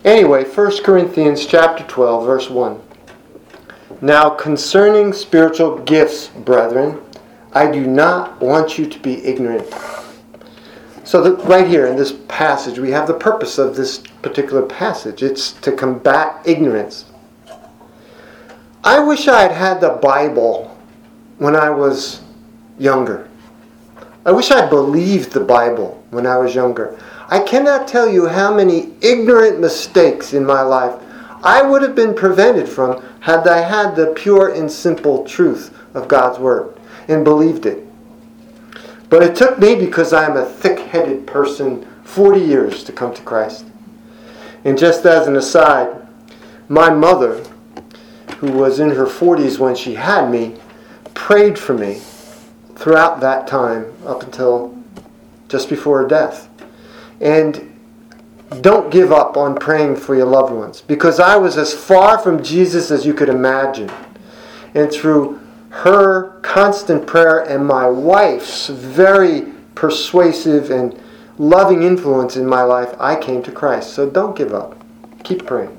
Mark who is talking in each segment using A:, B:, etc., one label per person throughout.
A: Anyway, 1 Corinthians chapter 12, verse 1. Now concerning spiritual gifts, brethren, I do not want you to be ignorant. So right here in this passage, we have the purpose of this particular passage. It's to combat ignorance. I wish I had had the Bible when I was younger. I wish I believed the Bible when I was younger. I cannot tell you how many ignorant mistakes in my life I would have been prevented from had I had the pure and simple truth of God's Word and believed it. But it took me, because I am a thick-headed person, 40 years to come to Christ. And just as an aside, my mother, who was in her 40s when she had me, prayed for me throughout that time up until just before her death. And don't give up on praying for your loved ones, because I was as far from Jesus as you could imagine. And through her constant prayer and my wife's very persuasive and loving influence in my life, I came to Christ. So don't give up. Keep praying.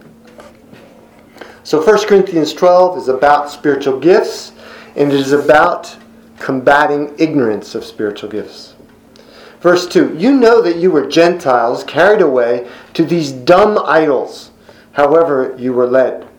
A: So 1 Corinthians 12 is about spiritual gifts, and it is about combating ignorance of spiritual gifts. Verse 2, you know that you were Gentiles carried away to these dumb idols, however you were led.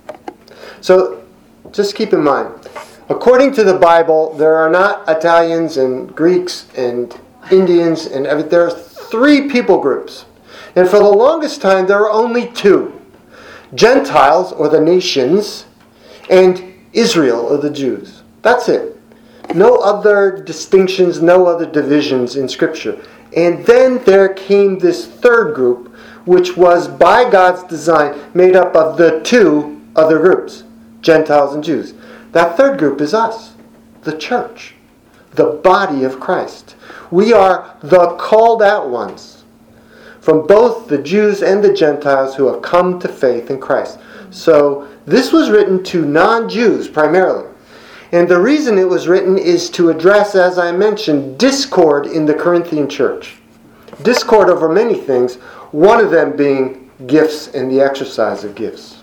A: So just keep in mind, according to the Bible, there are not Italians and Greeks and Indians and everything. There are 3 people groups. And for the longest time, there were only 2. Gentiles, or the nations, and Israel, or the Jews. That's it. No other distinctions, no other divisions in Scripture. And then there came this third group, which was by God's design made up of the 2 other groups, Gentiles and Jews. That third group is us, the church, the body of Christ. We are the called out ones from both the Jews and the Gentiles who have come to faith in Christ. So this was written to non-Jews primarily. And the reason it was written is to address, as I mentioned, discord in the Corinthian church. Discord over many things, one of them being gifts and the exercise of gifts.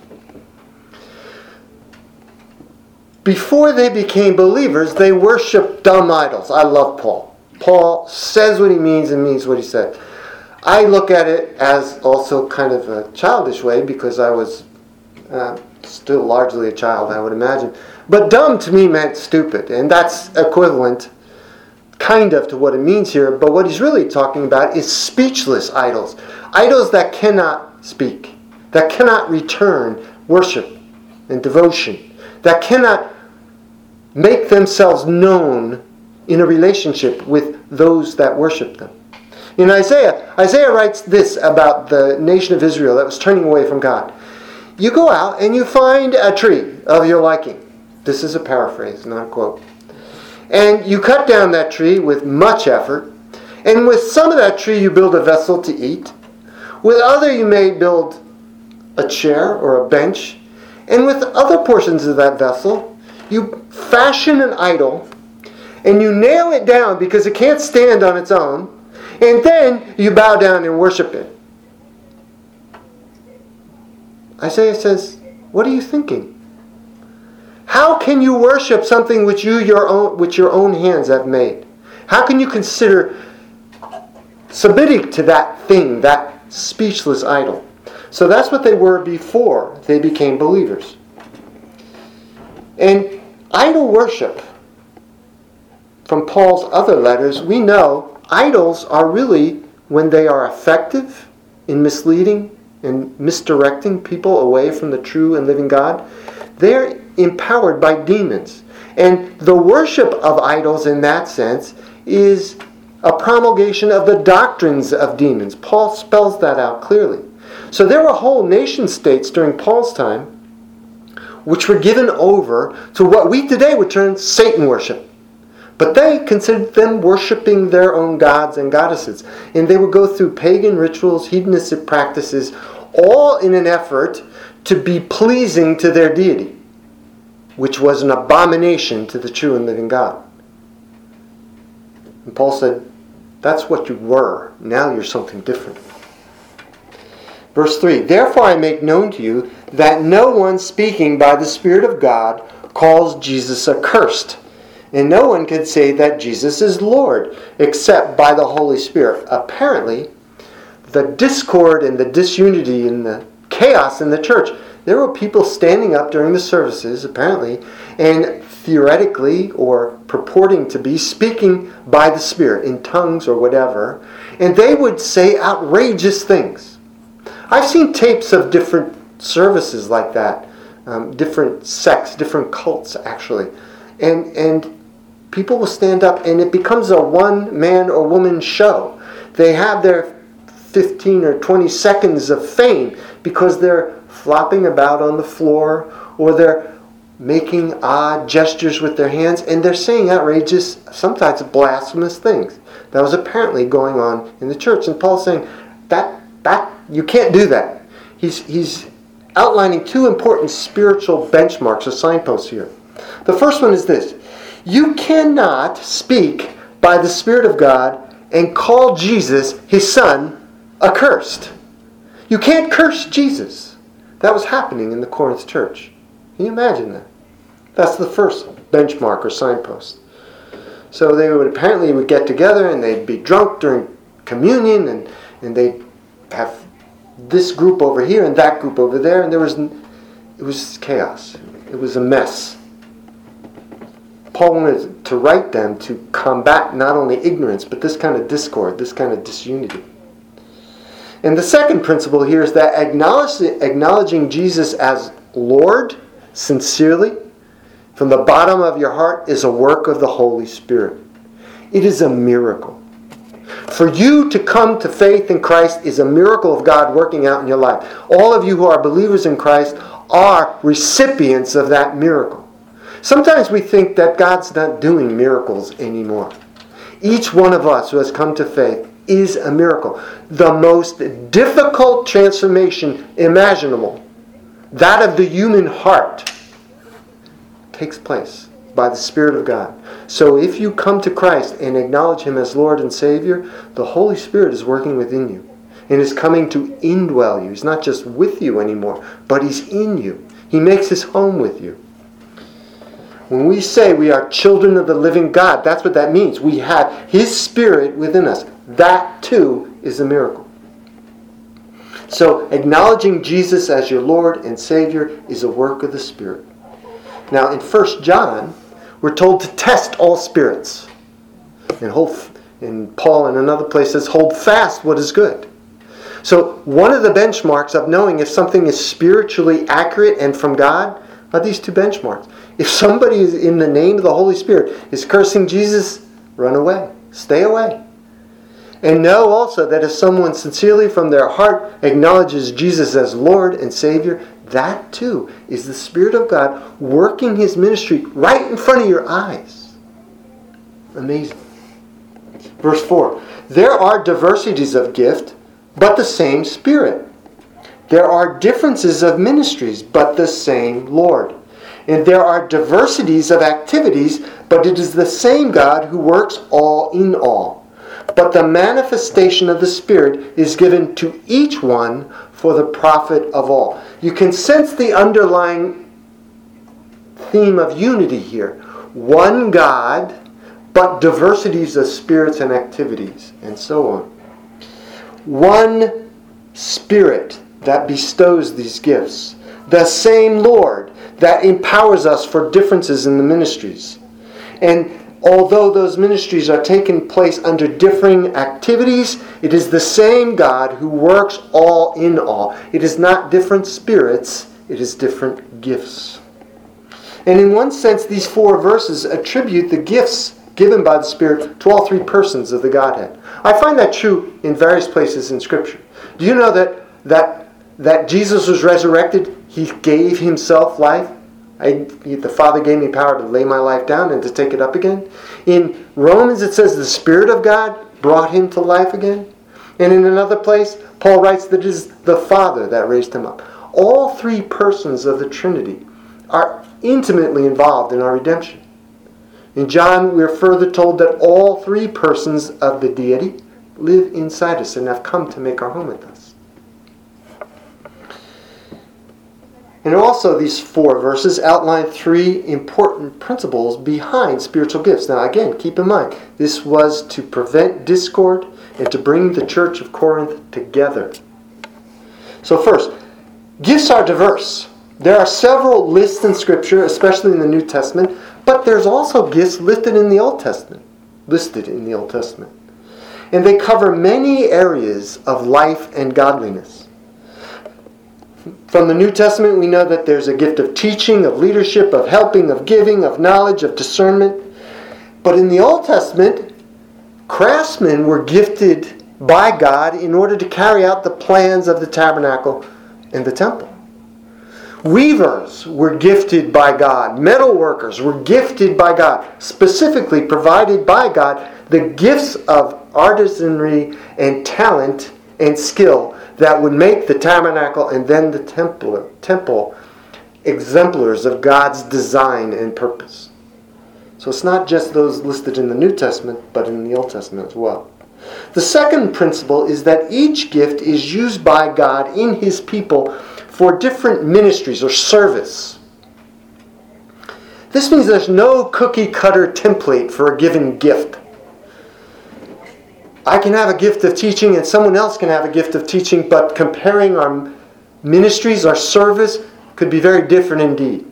A: Before they became believers, they worshiped dumb idols. I love Paul. Paul says what he means and means what he said. I look at it as also kind of a childish way, because I was still largely a child, I would imagine. But dumb to me meant stupid, and that's equivalent kind of to what it means here. But what he's really talking about is speechless idols. Idols that cannot speak, that cannot return worship and devotion, that cannot make themselves known in a relationship with those that worship them. In Isaiah writes this about the nation of Israel that was turning away from God. You go out and you find a tree of your liking. This is a paraphrase, not a quote. And you cut down that tree with much effort. And with some of that tree you build a vessel to eat. With other you may build a chair or a bench. And with other portions of that vessel you fashion an idol. And you nail it down because it can't stand on its own. And then you bow down and worship it. Isaiah says, what are you thinking? How can you worship something which your own hands have made? How can you consider submitting to that thing, that speechless idol? So that's what they were before they became believers. And idol worship, from Paul's other letters, we know idols are really, when they are effective in misleading and misdirecting people away from the true and living God, they're empowered by demons. And the worship of idols in that sense is a promulgation of the doctrines of demons. Paul spells that out clearly. So there were whole nation states during Paul's time which were given over to what we today would term Satan worship. But they considered them worshiping their own gods and goddesses. And they would go through pagan rituals, hedonistic practices, all in an effort to be pleasing to their deity, which was an abomination to the true and living God. And Paul said, that's what you were. Now you're something different. Verse 3, therefore I make known to you that no one speaking by the Spirit of God calls Jesus accursed. And no one can say that Jesus is Lord except by the Holy Spirit. Apparently, the discord and the disunity and the chaos in the church, there were people standing up during the services, apparently, and theoretically or purporting to be speaking by the Spirit in tongues or whatever, and they would say outrageous things. I've seen tapes of different services like that, different sects, different cults actually, and people will stand up and it becomes a one-man or woman show. They have their 15 or 20 seconds of fame because they're flopping about on the floor or they're making odd gestures with their hands and they're saying outrageous, sometimes blasphemous things. That was apparently going on in the church. And Paul's saying, that you can't do that. He's outlining two important spiritual benchmarks or signposts here. The first one is this. You cannot speak by the Spirit of God and call Jesus, his Son, accursed. You can't curse Jesus. That was happening in the Corinth church. Can you imagine that? That's the first benchmark or signpost. So they would get together and they'd be drunk during communion and they'd have this group over here and that group over there, and it was chaos. It was a mess. Paul wanted to write them to combat not only ignorance, but this kind of discord, this kind of disunity. And the second principle here is that acknowledging Jesus as Lord, sincerely, from the bottom of your heart, is a work of the Holy Spirit. It is a miracle. For you to come to faith in Christ is a miracle of God working out in your life. All of you who are believers in Christ are recipients of that miracle. Sometimes we think that God's not doing miracles anymore. Each one of us who has come to faith is a miracle. The most difficult transformation imaginable, that of the human heart, takes place by the Spirit of God. So if you come to Christ and acknowledge Him as Lord and Savior, the Holy Spirit is working within you and is coming to indwell you. He's not just with you anymore, but He's in you. He makes His home with you. When we say we are children of the living God, that's what that means. We have His Spirit within us. That too is a miracle. So acknowledging Jesus as your Lord and Savior is a work of the Spirit. Now in 1 John, we're told to test all spirits. And Paul in another place says, hold fast what is good. So one of the benchmarks of knowing if something is spiritually accurate and from God are these two benchmarks. If somebody is in the name of the Holy Spirit is cursing Jesus, run away. Stay away. And know also that if someone sincerely from their heart acknowledges Jesus as Lord and Savior, that too is the Spirit of God working His ministry right in front of your eyes. Amazing. Verse 4. There are diversities of gift, but the same Spirit. There are differences of ministries, but the same Lord. And there are diversities of activities, but it is the same God who works all in all. But the manifestation of the Spirit is given to each one for the profit of all. You can sense the underlying theme of unity here. One God, but diversities of spirits and activities, and so on. One Spirit that bestows these gifts. The same Lord that empowers us for differences in the ministries. And although those ministries are taking place under differing activities, it is the same God who works all in all. It is not different spirits, it is different gifts. And in one sense, these 4 verses attribute the gifts given by the Spirit to all 3 persons of the Godhead. I find that true in various places in Scripture. Do you know that Jesus was resurrected? He gave Himself life. The Father gave me power to lay my life down and to take it up again. In Romans it says the Spirit of God brought Him to life again. And in another place, Paul writes that it is the Father that raised Him up. All 3 persons of the Trinity are intimately involved in our redemption. In John, we are further told that all 3 persons of the deity live inside us and have come to make our home with us. And also these 4 verses outline 3 important principles behind spiritual gifts. Now again, keep in mind, this was to prevent discord and to bring the church of Corinth together. So first, gifts are diverse. There are several lists in Scripture, especially in the New Testament, but there's also gifts listed in the Old Testament. And they cover many areas of life and godliness. From the New Testament, we know that there's a gift of teaching, of leadership, of helping, of giving, of knowledge, of discernment. But in the Old Testament, craftsmen were gifted by God in order to carry out the plans of the tabernacle and the temple. Weavers were gifted by God. Metal workers were gifted by God, specifically provided by God the gifts of artisanry and talent and skill that would make the tabernacle and then the temple exemplars of God's design and purpose. So it's not just those listed in the New Testament, but in the Old Testament as well. The second principle is that each gift is used by God in His people for different ministries or service. This means there's no cookie-cutter template for a given gift. I can have a gift of teaching and someone else can have a gift of teaching, but comparing our ministries, our service, could be very different indeed.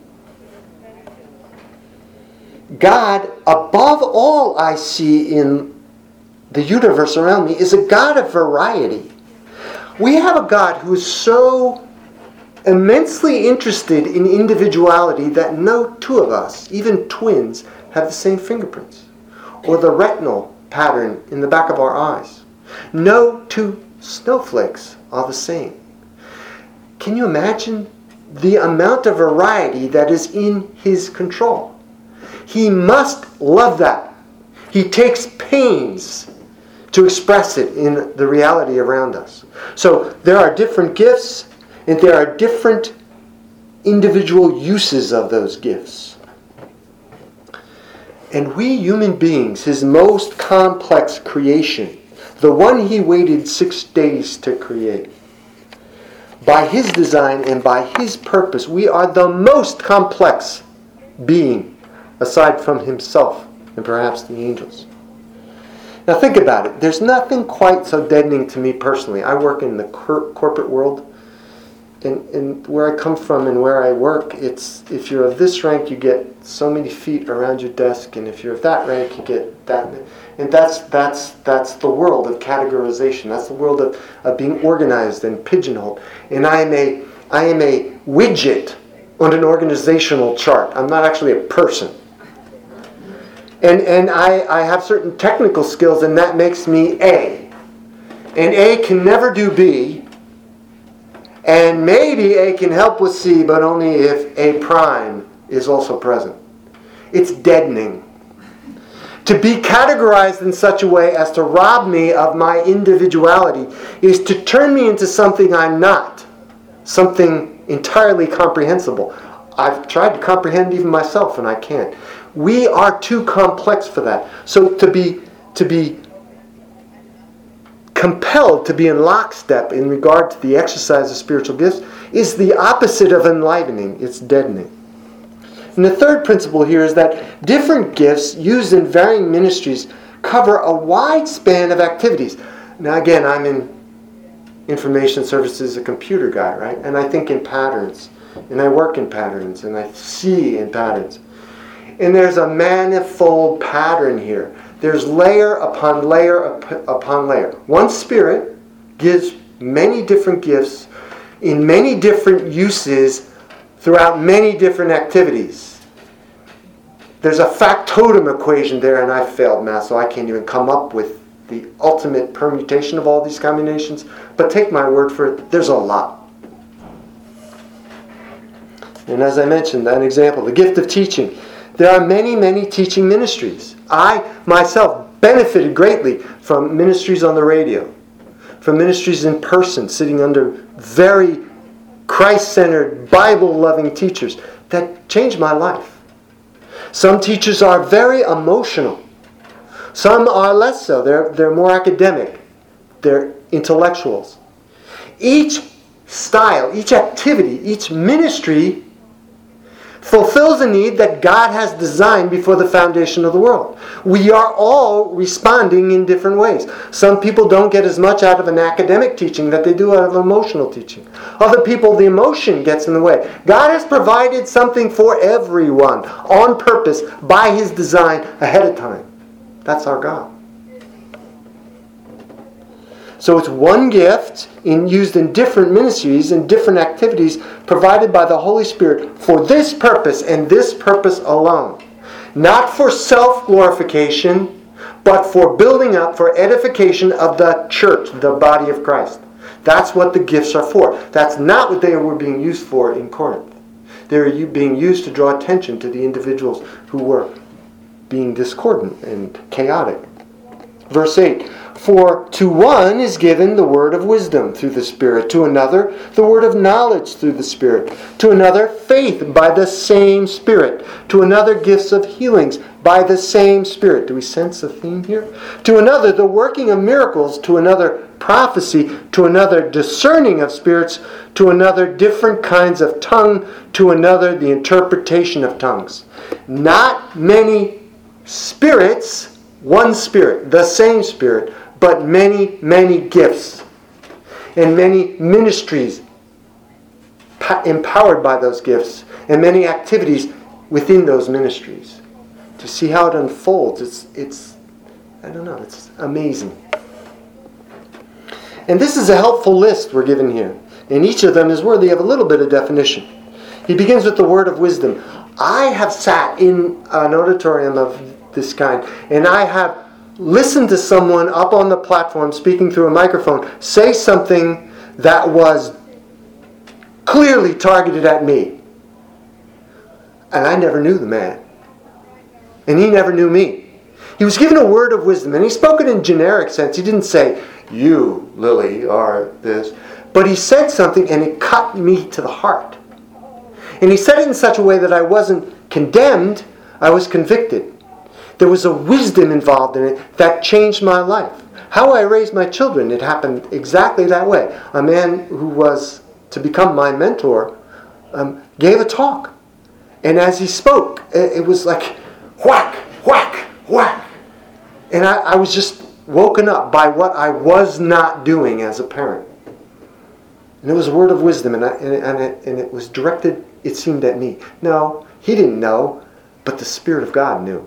A: God, above all I see in the universe around me, is a God of variety. We have a God who is so immensely interested in individuality that no 2 of us, even twins, have the same fingerprints or the retinal pattern in the back of our eyes. No 2 snowflakes are the same. Can you imagine the amount of variety that is in His control? He must love that. He takes pains to express it in the reality around us. So there are different gifts and there are different individual uses of those gifts. And we human beings, His most complex creation, the one He waited 6 days to create, by His design and by His purpose, we are the most complex being aside from Himself and perhaps the angels. Now think about it. There's nothing quite so deadening to me personally. I work in the corporate world. And where I come from and where I work, it's if you're of this rank, you get so many feet around your desk, and if you're of that rank, you get that. And that's the world of categorization. That's the world of being organized and pigeonholed. And I am a widget on an organizational chart. I'm not actually a person. And I have certain technical skills, and that makes me A. And A can never do B. And maybe A can help with C, but only if A prime is also present. It's deadening. To be categorized in such a way as to rob me of my individuality is to turn me into something I'm not. Something entirely comprehensible. I've tried to comprehend even myself and I can't. We are too complex for that. So to be compelled to be in lockstep in regard to the exercise of spiritual gifts is the opposite of enlivening. It's deadening. And the third principle here is that different gifts used in varying ministries cover a wide span of activities. Now again, I'm in information services, a computer guy, right? And I think in patterns. And I work in patterns. And I see in patterns. And there's a manifold pattern here. There's layer upon layer upon layer. One Spirit gives many different gifts in many different uses throughout many different activities. There's a factotum equation there, and I failed math, so I can't even come up with the ultimate permutation of all these combinations. But take my word for it, there's a lot. And as I mentioned, an example, the gift of teaching. There are many, many teaching ministries. I, myself, benefited greatly from ministries on the radio, from ministries in person, sitting under very Christ-centered, Bible-loving teachers that changed my life. Some teachers are very emotional. Some are less so. They're more academic. They're intellectuals. Each style, each activity, each ministry fulfills a need that God has designed before the foundation of the world. We are all responding in different ways. Some people don't get as much out of an academic teaching that they do out of emotional teaching. Other people, the emotion gets in the way. God has provided something for everyone on purpose by His design ahead of time. That's our God. So it's one gift used in different ministries and different activities provided by the Holy Spirit for this purpose and this purpose alone. Not for self-glorification, but for building up, for edification of the church, the body of Christ. That's what the gifts are for. That's not what they were being used for in Corinth. They were being used to draw attention to the individuals who were being discordant and chaotic. Verse 8, for to one is given the word of wisdom through the Spirit, to another the word of knowledge through the Spirit, to another faith by the same Spirit, to another gifts of healings by the same Spirit. Do we sense a theme here? To another the working of miracles, to another prophecy, to another discerning of spirits, to another different kinds of tongue, to another the interpretation of tongues. Not many spirits, one Spirit, the same Spirit, but many, many gifts and many ministries empowered by those gifts and many activities within those ministries. To see how it unfolds, it's amazing. And this is a helpful list we're given here. And each of them is worthy of a little bit of definition. He begins with the word of wisdom. I have sat in an auditorium of this kind, and I have listened to someone up on the platform speaking through a microphone say something that was clearly targeted at me. And I never knew the man. And he never knew me. He was given a word of wisdom, and he spoke it in generic sense. He didn't say, you, Lily, are this. But he said something, and it cut me to the heart. And he said it in such a way that I wasn't condemned, I was convicted. There was a wisdom involved in it that changed my life. How I raised my children, it happened exactly that way. A man who was to become my mentor gave a talk. And as he spoke, it was like whack, whack, whack. And I was just woken up by what I was not doing as a parent. And it was a word of wisdom, and it was directed, it seemed, at me. No, he didn't know, but the Spirit of God knew.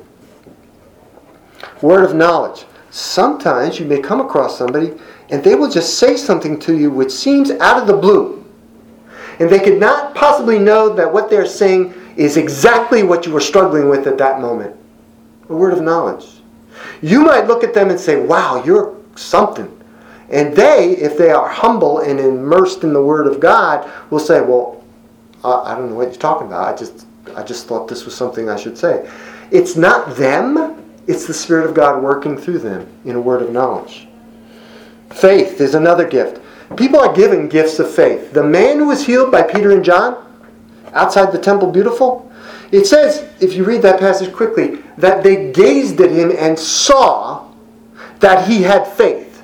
A: Word of knowledge. Sometimes you may come across somebody and they will just say something to you which seems out of the blue. And they could not possibly know that what they're saying is exactly what you were struggling with at that moment. A word of knowledge. You might look at them and say, wow, you're something. And they, if they are humble and immersed in the Word of God, will say, well, I don't know what you're talking about. I just thought this was something I should say. It's not them. It's the Spirit of God working through them in a word of knowledge. Faith is another gift. People are given gifts of faith. The man who was healed by Peter and John outside the temple beautiful, it says, if you read that passage quickly, that they gazed at him and saw that he had faith.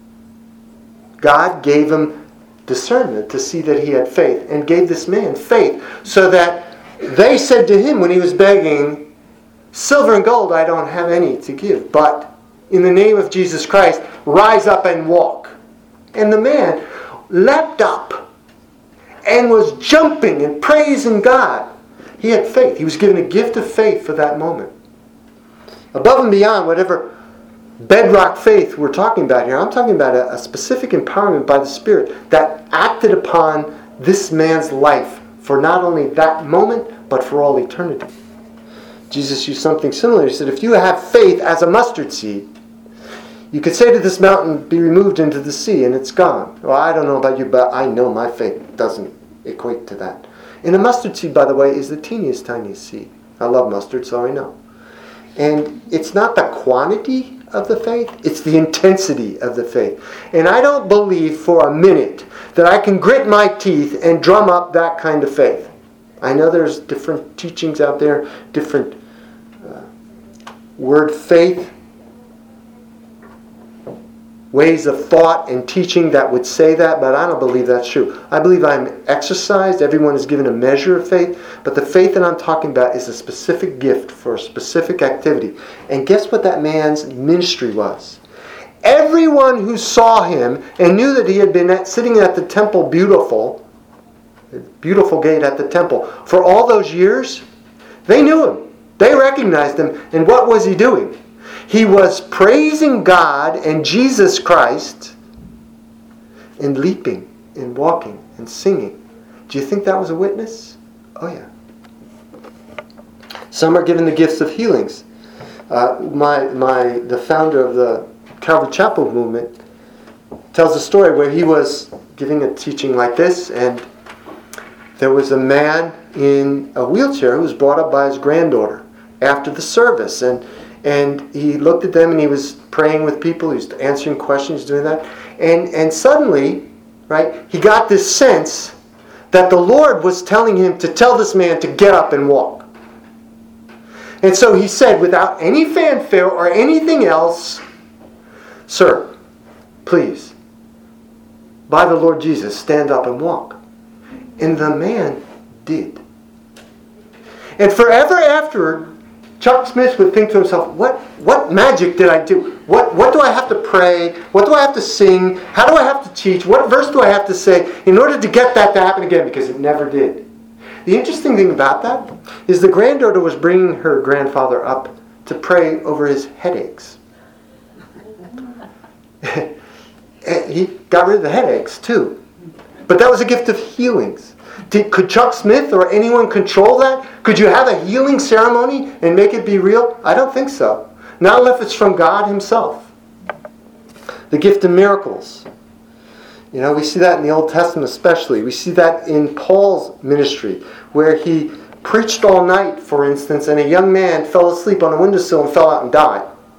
A: God gave him discernment to see that he had faith and gave this man faith so that they said to him when he was begging, silver and gold I don't have any to give, but in the name of Jesus Christ, rise up and walk. And the man leapt up and was jumping and praising God. He had faith. He was given a gift of faith for that moment. Above and beyond whatever bedrock faith we're talking about here, I'm talking about a specific empowerment by the Spirit that acted upon this man's life for not only that moment, but for all eternity. Jesus used something similar. He said, if you have faith as a mustard seed, you could say to this mountain, be removed into the sea, and it's gone. Well, I don't know about you, but I know my faith doesn't equate to that. And a mustard seed, by the way, is the teeniest, tiniest seed. I love mustard, so I know. And it's not the quantity of the faith, it's the intensity of the faith. And I don't believe for a minute that I can grit my teeth and drum up that kind of faith. I know there's different teachings out there, different word faith. ways of thought and teaching that would say that, but I don't believe that's true. I believe I'm exercised. Everyone is given a measure of faith, but the faith that I'm talking about is a specific gift for a specific activity. And guess what that man's ministry was? Everyone who saw him and knew that he had been sitting at the temple beautiful gate at the temple, for all those years, they knew him. They recognized him. And what was he doing? He was praising God and Jesus Christ and leaping and walking and singing. Do you think that was a witness? Oh yeah. Some are given the gifts of healings. The founder of the Calvary Chapel movement tells a story where he was giving a teaching like this, and there was a man in a wheelchair who was brought up by his granddaughter after the service, and he looked at them and he was praying with people, he was answering questions, doing that, and suddenly, right, he got this sense that the Lord was telling him to tell this man to get up and walk. And so he said, without any fanfare or anything else, "Sir, please, by the Lord Jesus, stand up and walk." And the man did. And forever afterward, Chuck Smith would think to himself, what magic did I do? What do I have to pray? What do I have to sing? How do I have to teach? What verse do I have to say in order to get that to happen again? Because it never did. The interesting thing about that is the granddaughter was bringing her grandfather up to pray over his headaches. He got rid of the headaches too. But that was a gift of healings. Could Chuck Smith or anyone control that? Could you have a healing ceremony and make it be real? I don't think so. Not unless it's from God himself. The gift of miracles. You know, we see that in the Old Testament especially. We see that in Paul's ministry, where he preached all night, for instance, and a young man fell asleep on a windowsill and fell out and died.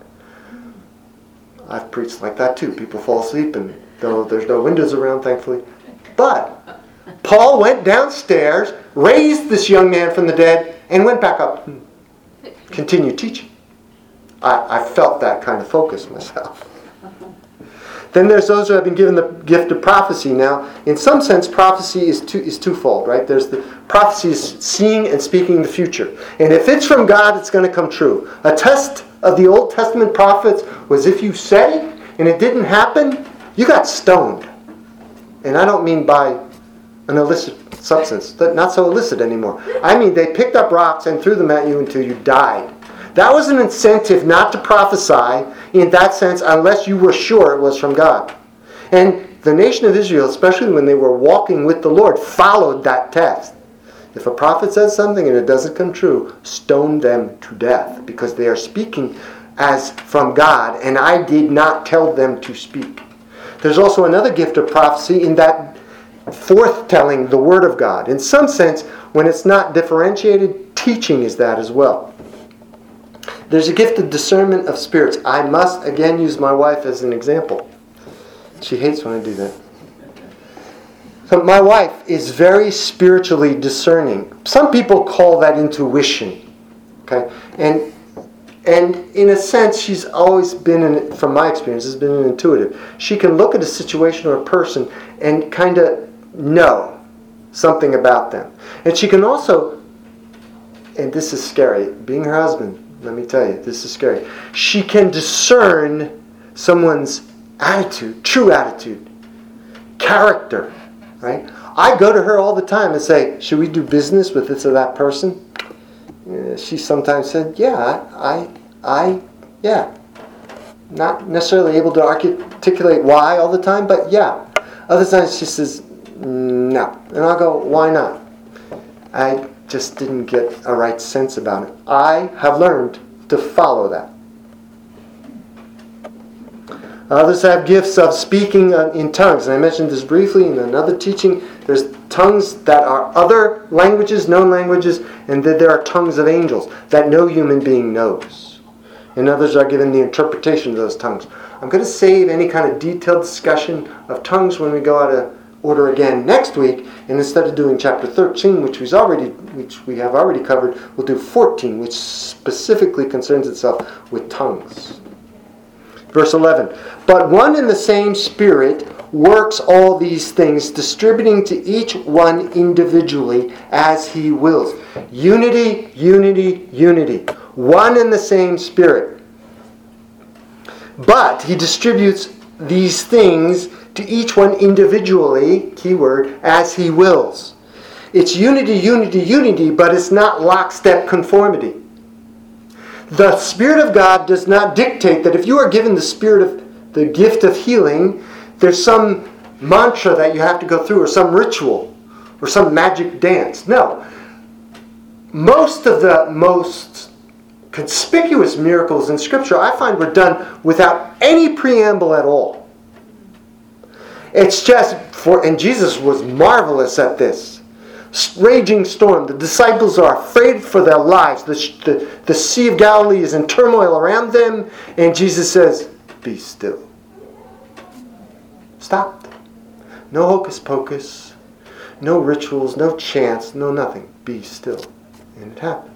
A: I've preached like that too. People fall asleep, and though there's no windows around, thankfully. But Paul went downstairs, raised this young man from the dead, and went back up. Continued teaching. I felt that kind of focus myself. Then there's those who have been given the gift of prophecy. Now, in some sense, prophecy is twofold, right? There's the prophecy is seeing and speaking the future. And if it's from God, it's going to come true. A test of the Old Testament prophets was if you said it and it didn't happen, you got stoned. And I don't mean by an illicit substance. Not so illicit anymore. I mean they picked up rocks and threw them at you until you died. That was an incentive not to prophesy in that sense unless you were sure it was from God. And the nation of Israel, especially when they were walking with the Lord, followed that test. If a prophet says something and it doesn't come true, stone them to death because they are speaking as from God and I did not tell them to speak. There's also another gift of prophecy in that forthtelling the Word of God. In some sense, when it's not differentiated, teaching is that as well. There's a gift of discernment of spirits. I must again use my wife as an example. She hates when I do that. So my wife is very spiritually discerning. Some people call that intuition. Okay? And in a sense, she's always been, from my experience, has been an intuitive. She can look at a situation or a person and kind of know something about them. And she can also, and this is scary, being her husband, let me tell you, this is scary. She can discern someone's attitude, true attitude, character, right? I go to her all the time and say, should we do business with this or that person? She sometimes said, yeah. Not necessarily able to articulate why all the time, but yeah. Other times she says, no. And I'll go, why not? I just didn't get a right sense about it. I have learned to follow that. Others have gifts of speaking in tongues. And I mentioned this briefly in another teaching. There's tongues that are other languages, known languages, and that there are tongues of angels that no human being knows. And others are given the interpretation of those tongues. I'm going to save any kind of detailed discussion of tongues when we go out of order again next week. And instead of doing chapter 13, which we have already covered, we'll do 14, which specifically concerns itself with tongues. Verse 11. But one and the same Spirit works all these things, distributing to each one individually as He wills. Unity, unity, unity. One and the same Spirit. But He distributes these things to each one individually, keyword, as He wills. It's unity, unity, unity, but it's not lockstep conformity. The Spirit of God does not dictate that if you are given the gift of healing, there's some mantra that you have to go through, or some ritual, or some magic dance. No. Most of the most conspicuous miracles in Scripture, I find, were done without any preamble at all. It's just and Jesus was marvelous at this. Raging storm. The disciples are afraid for their lives. The Sea of Galilee is in turmoil around them, and Jesus says, "Be still." Stop. No hocus pocus. No rituals. No chants. No nothing. Be still. And it happened.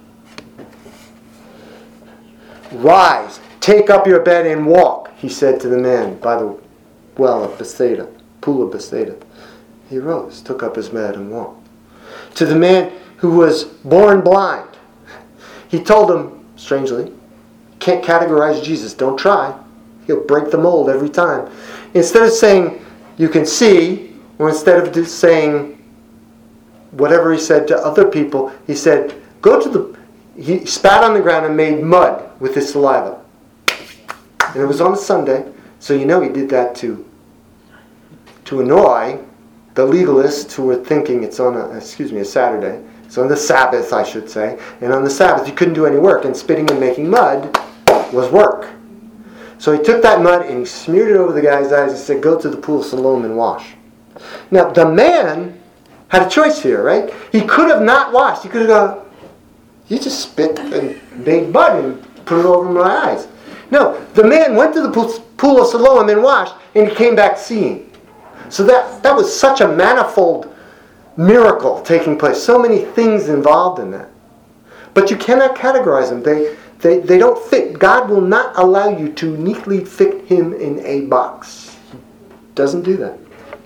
A: "Rise, take up your bed and walk," He said to the man by the well of Bethsaida, pool of Bethsaida. He rose, took up his bed and walked. To the man who was born blind, He told him, strangely, can't categorize Jesus, don't try. He'll break the mold every time. Instead of saying, you can see, or instead of just saying whatever He said to other people, He said, He spat on the ground and made mud with his saliva. And it was on a Sunday, so you know He did that to annoy the legalists who were thinking it's on a Saturday. It's on the Sabbath, I should say. And on the Sabbath, you couldn't do any work, and spitting and making mud was work. So He took that mud and He smeared it over the guy's eyes and said, "Go to the pool of Siloam and wash." Now, the man had a choice here, right? He could have not washed. He could have gone, "You just spit and made mud and put it over my eyes." No, the man went to the pool of Siloam and washed, and he came back seeing. So that was such a manifold miracle taking place. So many things involved in that. But you cannot categorize them. They don't fit. God will not allow you to neatly fit Him in a box. He doesn't do that.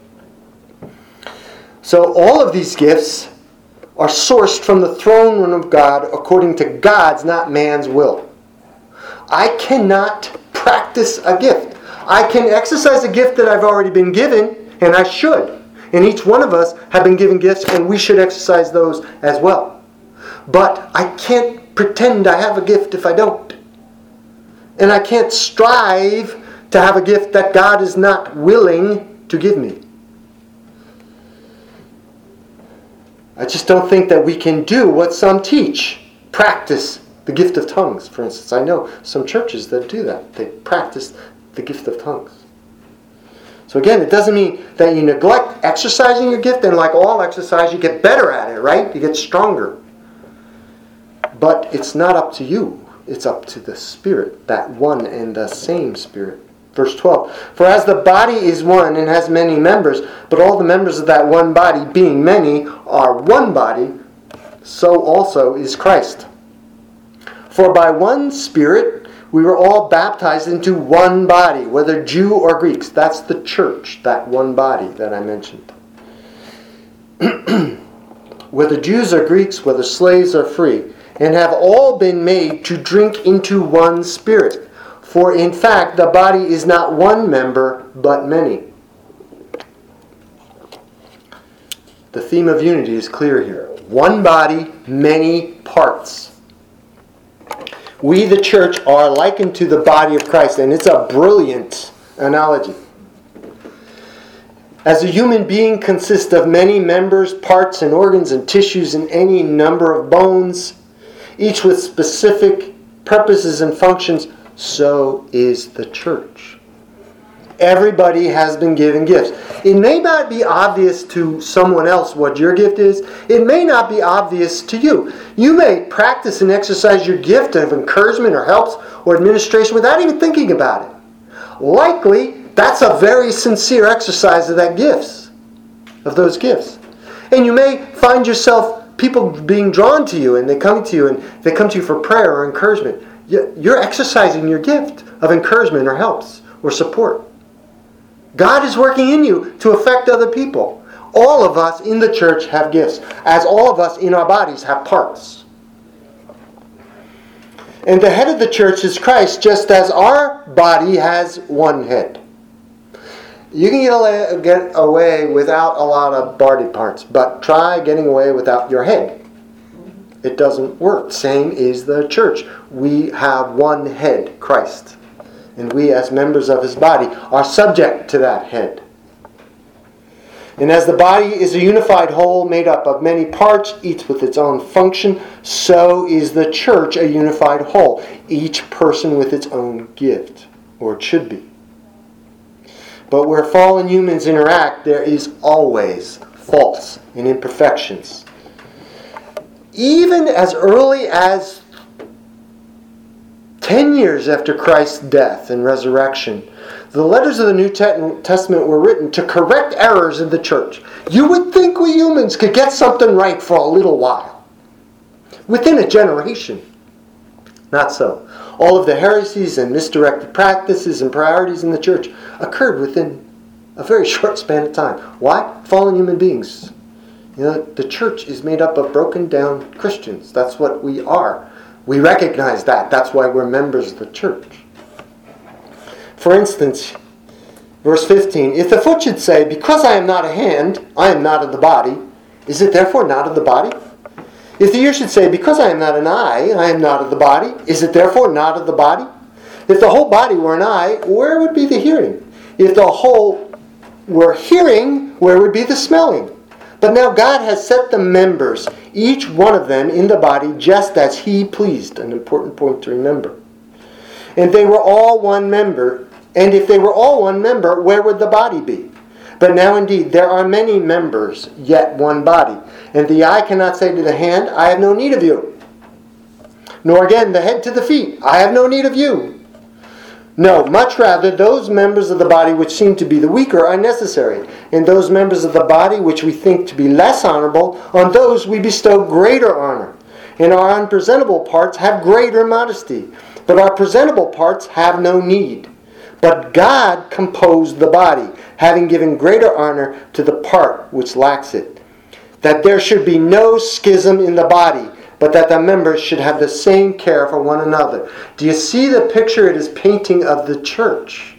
A: So all of these gifts are sourced from the throne room of God according to God's, not man's will. I cannot practice a gift. I can exercise a gift that I've already been given, and I should. And each one of us have been given gifts, and we should exercise those as well. But I can't pretend I have a gift if I don't. And I can't strive to have a gift that God is not willing to give me. I just don't think that we can do what some teach. Practice the gift of tongues, for instance. I know some churches that do that. They practice the gift of tongues. So again, it doesn't mean that you neglect exercising your gift, and like all exercise, you get better at it, right? You get stronger. But it's not up to you. It's up to the Spirit, that one and the same Spirit. Verse 12. For as the body is one and has many members, but all the members of that one body, being many, are one body, so also is Christ. For by one Spirit we were all baptized into one body, whether Jew or Greeks. That's the church, that one body that I mentioned. Whether Jews or Greeks, whether slaves or free, and have all been made to drink into one Spirit. For in fact, the body is not one member, but many. The theme of unity is clear here. One body, many parts. We, the church, are likened to the body of Christ, and it's a brilliant analogy. As a human being consists of many members, parts, and organs, and tissues, and any number of bones, each with specific purposes and functions, so is the church. Everybody has been given gifts. It may not be obvious to someone else what your gift is. It may not be obvious to you. You may practice and exercise your gift of encouragement or helps or administration without even thinking about it. Likely, that's a very sincere exercise of those gifts. And you may find yourself, people being drawn to you, and they come to you for prayer or encouragement. You're exercising your gift of encouragement or helps or support. God is working in you to affect other people. All of us in the church have gifts, as all of us in our bodies have parts. And the head of the church is Christ, just as our body has one head. You can get away without a lot of body parts, but try getting away without your head. It doesn't work. Same is the church. We have one head, Christ. And we as members of his body are subject to that head. And as the body is a unified whole made up of many parts, each with its own function, so is the church a unified whole, each person with its own gift, or it should be. But where fallen humans interact, there is always faults and imperfections. Even as early as 10 years after Christ's death and resurrection, the letters of the New Testament were written to correct errors in the church. You would think we humans could get something right for a little while. Within a generation. Not so. All of the heresies and misdirected practices and priorities in the church occurred within a very short span of time. Why? Fallen human beings. The church is made up of broken down Christians. That's what we are. We recognize that. That's why we're members of the church. For instance, verse 15, if the foot should say, because I am not a hand, I am not of the body, is it therefore not of the body? If the ear should say, because I am not an eye, I am not of the body, is it therefore not of the body? If the whole body were an eye, where would be the hearing? If the whole were hearing, where would be the smelling? But now God has set the members, each one of them in the body, just as he pleased. An important point to remember. And they were all one member. And if they were all one member, where would the body be? But now indeed, there are many members, yet one body. And the eye cannot say to the hand, I have no need of you. Nor again the head to the feet, I have no need of you. No, much rather, those members of the body which seem to be the weaker are necessary. And those members of the body which we think to be less honorable, on those we bestow greater honor. And our unpresentable parts have greater modesty. But our presentable parts have no need. But God composed the body, having given greater honor to the part which lacks it. That there should be no schism in the body, but that the members should have the same care for one another. Do you see the picture it is painting of the church?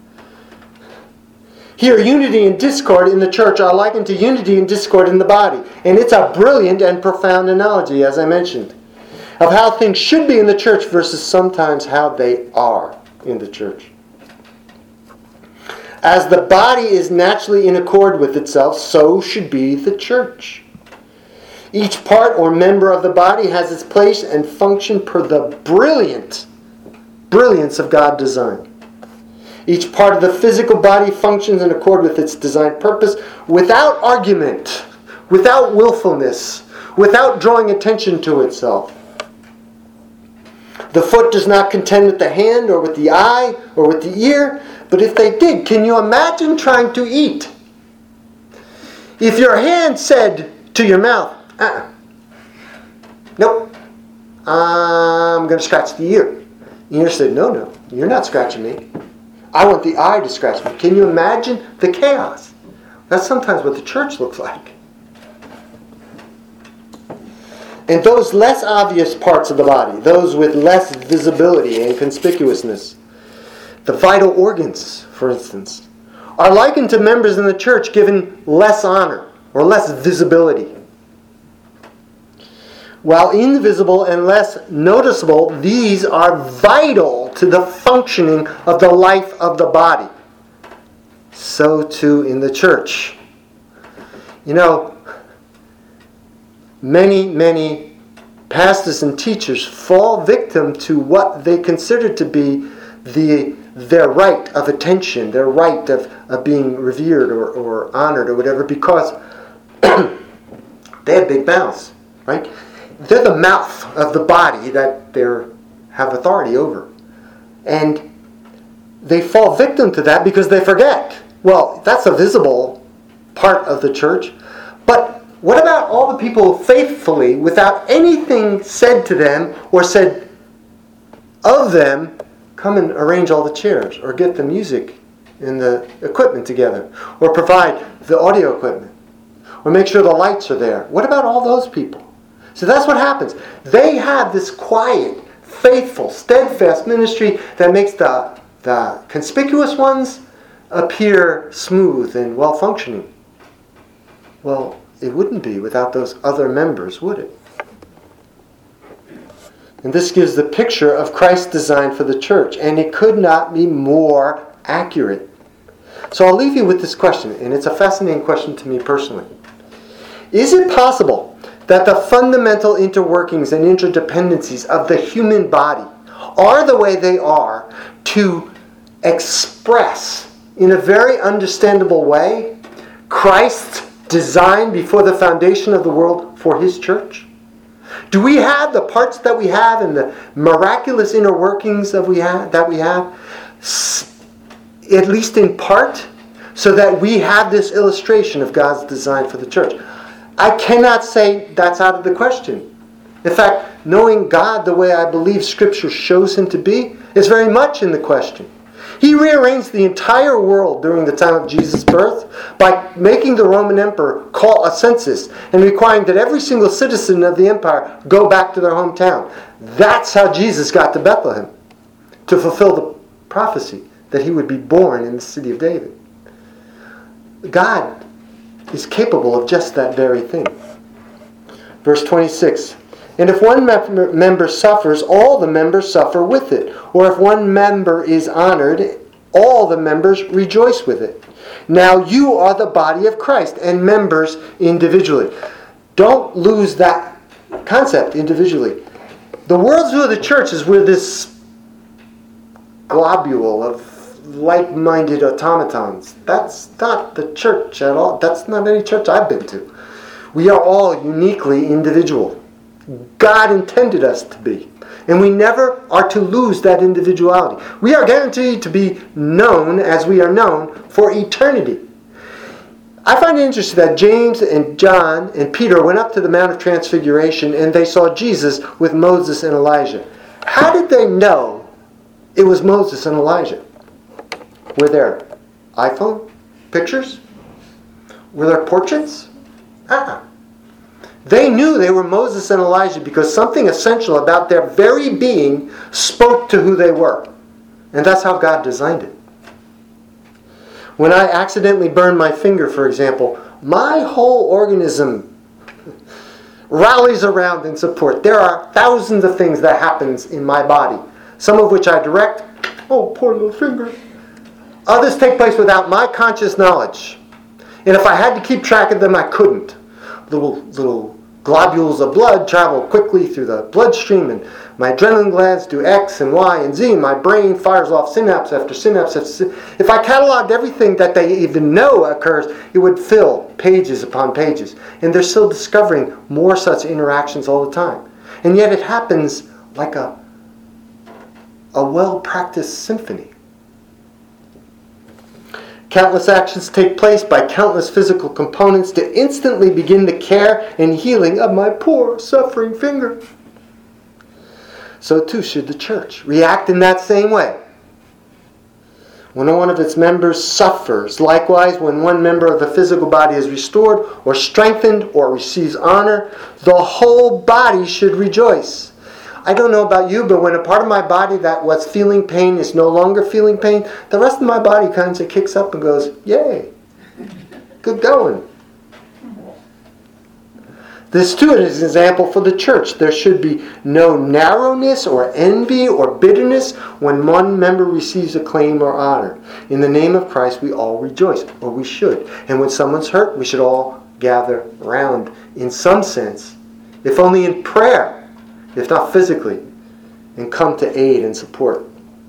A: Here, unity and discord in the church are likened to unity and discord in the body. And it's a brilliant and profound analogy, as I mentioned, of how things should be in the church versus sometimes how they are in the church. As the body is naturally in accord with itself, so should be the church. Each part or member of the body has its place and function per the brilliance of God's design. Each part of the physical body functions in accord with its designed purpose without argument, without willfulness, without drawing attention to itself. The foot does not contend with the hand or with the eye or with the ear, but if they did, can you imagine trying to eat? If your hand said to your mouth, nope, I'm going to scratch the ear. The ear said, no, you're not scratching me. I want the eye to scratch me. Can you imagine the chaos? That's sometimes what the church looks like. And those less obvious parts of the body, those with less visibility and conspicuousness, the vital organs, for instance, are likened to members in the church given less honor or less visibility. While invisible and less noticeable, these are vital to the functioning of the life of the body. So too in the church. Many pastors and teachers fall victim to what they consider to be their right of attention, their right of being revered or honored or whatever, because they have big mouths, right? They're the mouth of the body that they have authority over. And they fall victim to that because they forget. Well, that's a visible part of the church. But what about all the people faithfully, without anything said to them or said of them, come and arrange all the chairs, or get the music and the equipment together, or provide the audio equipment, or make sure the lights are there. What about all those people? So that's what happens. They have this quiet, faithful, steadfast ministry that makes the conspicuous ones appear smooth and well-functioning. Well, it wouldn't be without those other members, would it? And this gives the picture of Christ's design for the church, and it could not be more accurate. So I'll leave you with this question, and it's a fascinating question to me personally. Is it possible that the fundamental interworkings and interdependencies of the human body are the way they are to express, in a very understandable way, Christ's design before the foundation of the world for His church? Do we have the parts that we have and the miraculous inner workings that we have, at least in part, so that we have this illustration of God's design for the church? I cannot say that's out of the question. In fact, knowing God the way I believe Scripture shows Him to be is very much in the question. He rearranged the entire world during the time of Jesus' birth by making the Roman emperor call a census and requiring that every single citizen of the empire go back to their hometown. That's how Jesus got to Bethlehem, to fulfill the prophecy that He would be born in the city of David. God is capable of just that very thing. Verse 26. And if one member suffers, all the members suffer with it. Or if one member is honored, all the members rejoice with it. Now you are the body of Christ and members individually. Don't lose that concept individually. The world's view of the church is we're this globule of like-minded automatons. That's not the church at all. That's not any church I've been to. We are all uniquely individual. God intended us to be. And we never are to lose that individuality. We are guaranteed to be known as we are known for eternity. I find it interesting that James and John and Peter went up to the Mount of Transfiguration and they saw Jesus with Moses and Elijah. How did they know it was Moses and Elijah? Were there iPhone pictures? Were there portraits? They knew they were Moses and Elijah because something essential about their very being spoke to who they were. And that's how God designed it. When I accidentally burn my finger, for example, my whole organism rallies around in support. There are thousands of things that happens in my body, some of which I direct. Oh, poor little finger. Others take place without my conscious knowledge. And if I had to keep track of them, I couldn't. Little globules of blood travel quickly through the bloodstream, and my adrenaline glands do X and Y and Z. My brain fires off synapse after synapse. If I cataloged everything that they even know occurs, it would fill pages upon pages. And they're still discovering more such interactions all the time. And yet it happens like a well-practiced symphony. Countless actions take place by countless physical components to instantly begin the care and healing of my poor, suffering finger. So too should the church react in that same way. When one of its members suffers, likewise when one member of the physical body is restored or strengthened or receives honor, the whole body should rejoice. I don't know about you, but when a part of my body that was feeling pain is no longer feeling pain, the rest of my body kind of kicks up and goes, yay, good going. This too is an example for the church. There should be no narrowness or envy or bitterness when one member receives acclaim or honor. In the name of Christ, we all rejoice, or we should. And when someone's hurt, we should all gather around in some sense, if only in prayer, if not physically, and come to aid and support.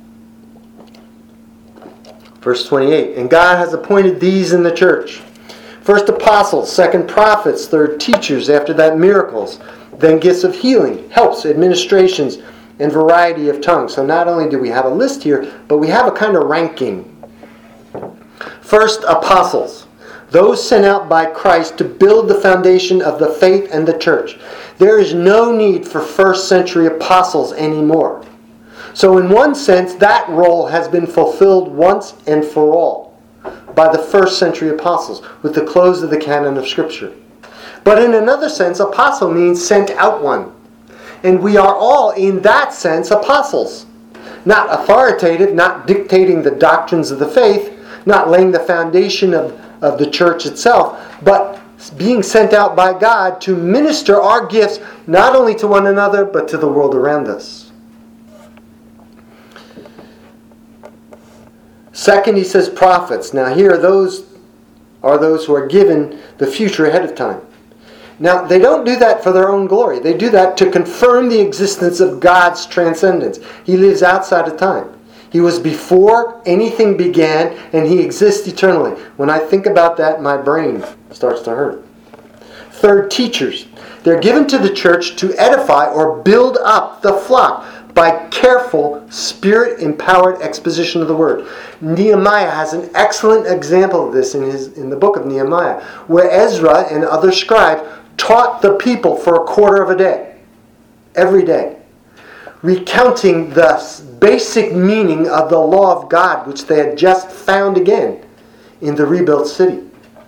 A: Verse 28, and God has appointed these in the church. First apostles, second prophets, third teachers, after that miracles, then gifts of healing, helps, administrations, and variety of tongues. So not only do we have a list here, but we have a kind of ranking. First apostles, those sent out by Christ to build the foundation of the faith and the church. There is no need for first century apostles anymore. So in one sense, that role has been fulfilled once and for all by the first century apostles with the close of the canon of Scripture. But in another sense, apostle means sent out one. And we are all, in that sense, apostles. Not authoritative, not dictating the doctrines of the faith, not laying the foundation of the church itself, but being sent out by God to minister our gifts not only to one another, but to the world around us. Second, he says prophets. Now here those who are given the future ahead of time. Now, they don't do that for their own glory. They do that to confirm the existence of God's transcendence. He lives outside of time. He was before anything began, and He exists eternally. When I think about that, my brain starts to hurt. Third, teachers. They're given to the church to edify or build up the flock by careful, Spirit-empowered exposition of the Word. Nehemiah has an excellent example of this in the book of Nehemiah, where Ezra and other scribes taught the people for a quarter of a day, every day, recounting the basic meaning of the law of God, which they had just found again in the rebuilt city.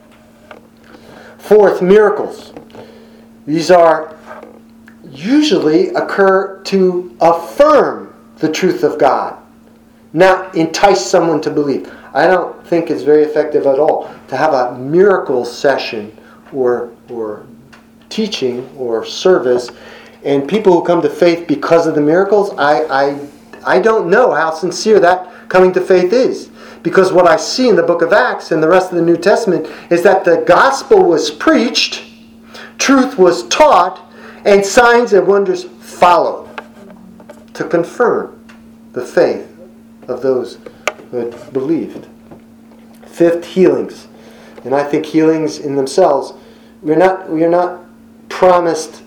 A: Fourth, miracles. These are usually occur to affirm the truth of God, not entice someone to believe. I don't think it's very effective at all to have a miracle session or teaching or service, and people who come to faith because of the miracles, I don't know how sincere that coming to faith is. Because what I see in the book of Acts and the rest of the New Testament is that the gospel was preached, truth was taught, and signs and wonders followed to confirm the faith of those who had believed. Fifth, healings. And I think healings in themselves, we are not promised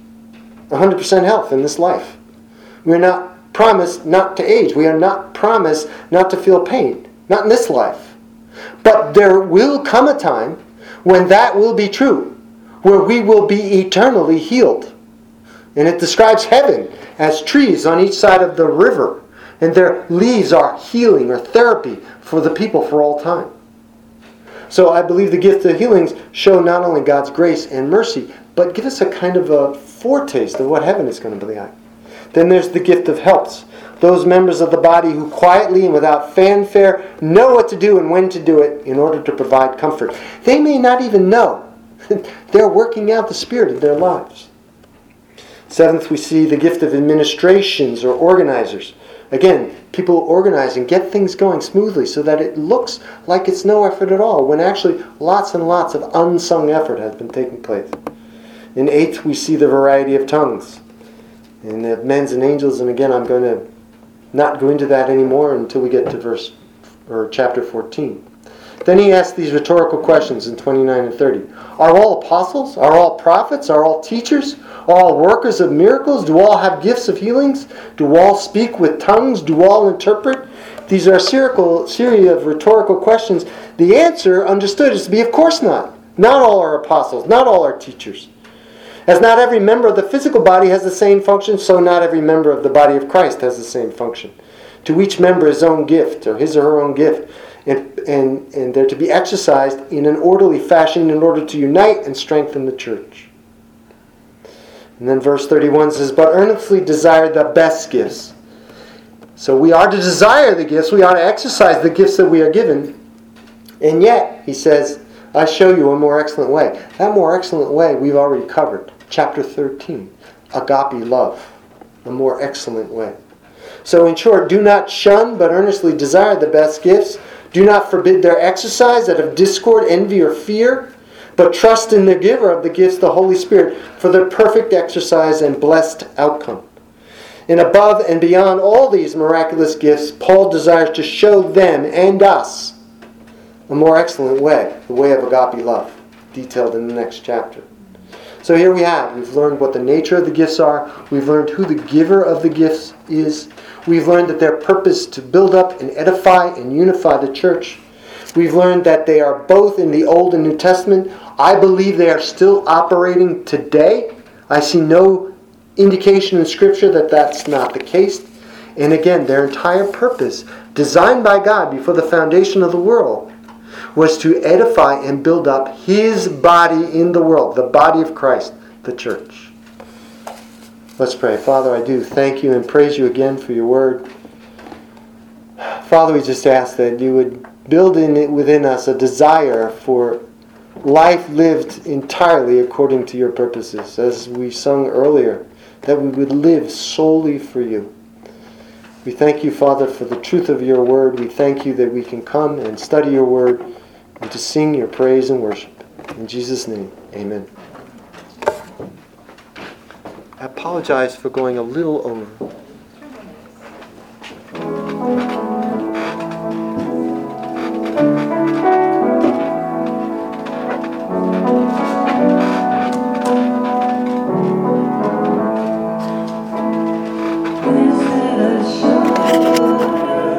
A: 100% health in this life. We are not promised not to age. We are not promised not to feel pain. Not in this life. But there will come a time when that will be true, where we will be eternally healed. And it describes heaven as trees on each side of the river, and their leaves are healing or therapy for the people for all time. So I believe the gift of healings show not only God's grace and mercy, but give us a kind of a foretaste of what heaven is going to be like. Then there's the gift of helps. Those members of the body who quietly and without fanfare know what to do and when to do it in order to provide comfort. They may not even know. They're working out the Spirit in their lives. Seventh, we see the gift of administrations or organizers. Again, people organize and get things going smoothly so that it looks like it's no effort at all, when actually lots and lots of unsung effort has been taking place. In eighth, we see the variety of tongues. And the men's and angels, and again, I'm going to not go into that anymore until we get to chapter 14. Then he asks these rhetorical questions in 29 and 30. Are all apostles? Are all prophets? Are all teachers? Are all workers of miracles? Do all have gifts of healings? Do all speak with tongues? Do all interpret? These are a series of rhetorical questions. The answer, understood, is to be of course not. Not all are apostles. Not all are teachers. As not every member of the physical body has the same function, so not every member of the body of Christ has the same function. To each member his own gift, or his or her own gift, and they're to be exercised in an orderly fashion in order to unite and strengthen the church. And then verse 31 says, but earnestly desire the best gifts. So we are to desire the gifts, we are to exercise the gifts that we are given, and yet, he says, I show you a more excellent way. That more excellent way we've already covered. Chapter 13. Agape love. A more excellent way. So in short, do not shun, but earnestly desire the best gifts. Do not forbid their exercise out of discord, envy, or fear, but trust in the giver of the gifts, the Holy Spirit, for their perfect exercise and blessed outcome. And above and beyond all these miraculous gifts, Paul desires to show them and us a more excellent way, the way of agape love, detailed in the next chapter. So here we've learned what the nature of the gifts are. We've learned who the giver of the gifts is. We've learned that their purpose to build up and edify and unify the church. We've learned that they are both in the Old and New Testament. I believe they are still operating today. I see no indication in Scripture that that's not the case. And again, their entire purpose, designed by God before the foundation of the world, was to edify and build up His body in the world, the body of Christ, the church. Let's pray. Father, I do thank you and praise you again for your word. Father, we just ask that you would build within us a desire for life lived entirely according to your purposes. As we sung earlier, that we would live solely for you. We thank you, Father, for the truth of your word. We thank you that we can come and study your word and to sing your praise and worship. In Jesus' name, amen. I apologize for going a little over.